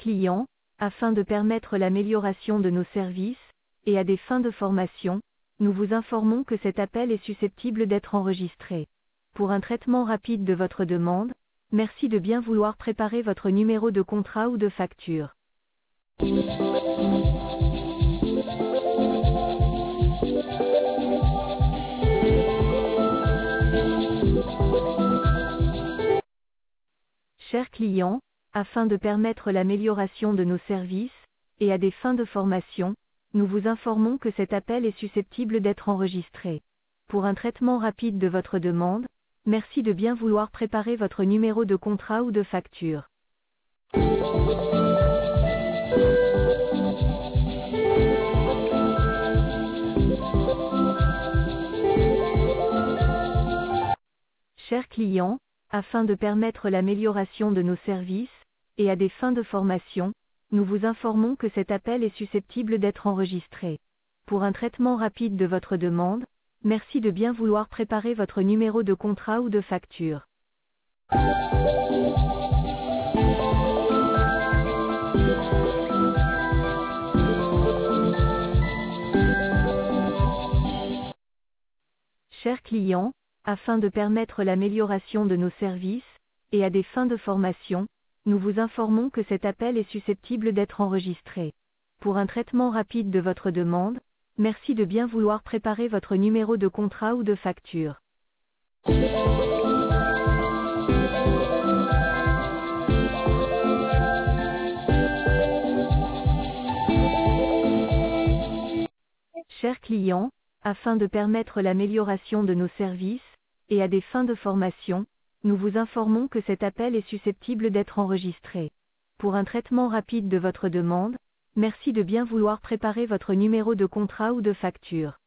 clients, afin de permettre l'amélioration de nos services, et à des fins de formation, nous vous informons que cet appel est susceptible d'être enregistré. Pour un traitement rapide de votre demande, merci de bien vouloir préparer votre numéro de contrat ou de facture. Chers clients, afin de permettre l'amélioration de nos services, et à des fins de formation, nous vous informons que cet appel est susceptible d'être enregistré. Pour un traitement rapide de votre demande, merci de bien vouloir préparer votre numéro de contrat ou de facture. Chers clients, afin de permettre l'amélioration de nos services, et à des fins de formation, nous vous informons que cet appel est susceptible d'être enregistré. Pour un traitement rapide de votre demande, merci de bien vouloir préparer votre numéro de contrat ou de facture. Chers clients, afin de permettre l'amélioration de nos services, et à des fins de formation, nous vous informons que cet appel est susceptible d'être enregistré. Pour un traitement rapide de votre demande, merci de bien vouloir préparer votre numéro de contrat ou de facture. Chers clients, afin de permettre l'amélioration de nos services, et à des fins de formation, nous vous informons que cet appel est susceptible d'être enregistré. Pour un traitement rapide de votre demande, merci de bien vouloir préparer votre numéro de contrat ou de facture.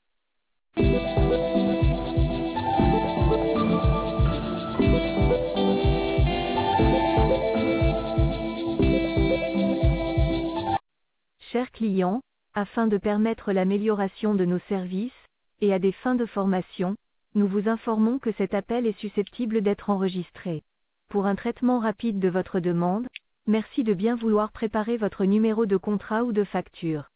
Chers clients, afin de permettre l'amélioration de nos services, et à des fins de formation, nous vous informons que cet appel est susceptible d'être enregistré. Pour un traitement rapide de votre demande, merci de bien vouloir préparer votre numéro de contrat ou de facture.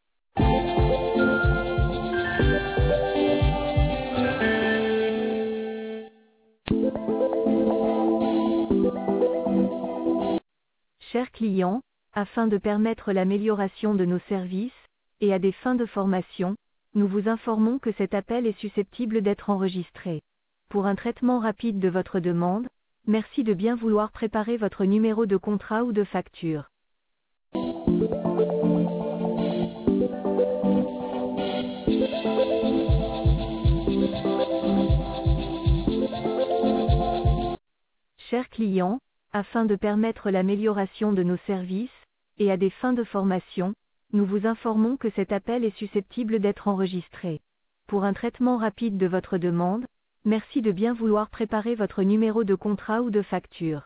Chers clients, afin de permettre l'amélioration de nos services, et à des fins de formation, nous vous informons que cet appel est susceptible d'être enregistré. Pour un traitement rapide de votre demande, merci de bien vouloir préparer votre numéro de contrat ou de facture. Chers clients, afin de permettre l'amélioration de nos services, et à des fins de formation, nous vous informons que cet appel est susceptible d'être enregistré. Pour un traitement rapide de votre demande, merci de bien vouloir préparer votre numéro de contrat ou de facture.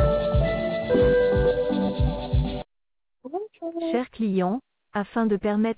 Chers clients, afin de permettre